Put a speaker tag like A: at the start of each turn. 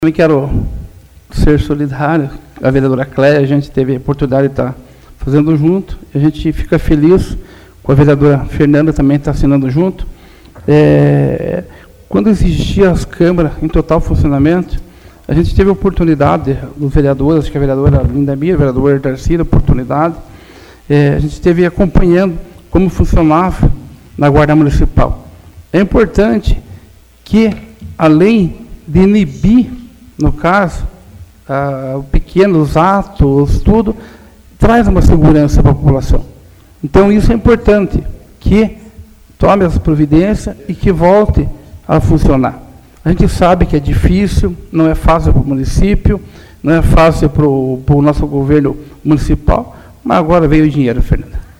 A: Também quero ser solidário. A vereadora Cléia, a gente teve a oportunidade de estar fazendo junto. A gente fica feliz com a vereadora Fernanda também estar assinando junto. Quando existia as câmaras em total funcionamento, a gente teve a oportunidade, os vereadores, acho que a vereadora Linda Mira, a vereadora Darcy, a oportunidade, a gente esteve acompanhando como funcionava na Guarda Municipal. É importante que, além de inibir, no caso, pequenos atos, tudo, traz uma segurança para a população. Então, isso é importante, que tome as providências e que volte a funcionar. A gente sabe que é difícil, não é fácil para o município, não é fácil para o nosso governo municipal, mas agora veio o dinheiro, Fernanda.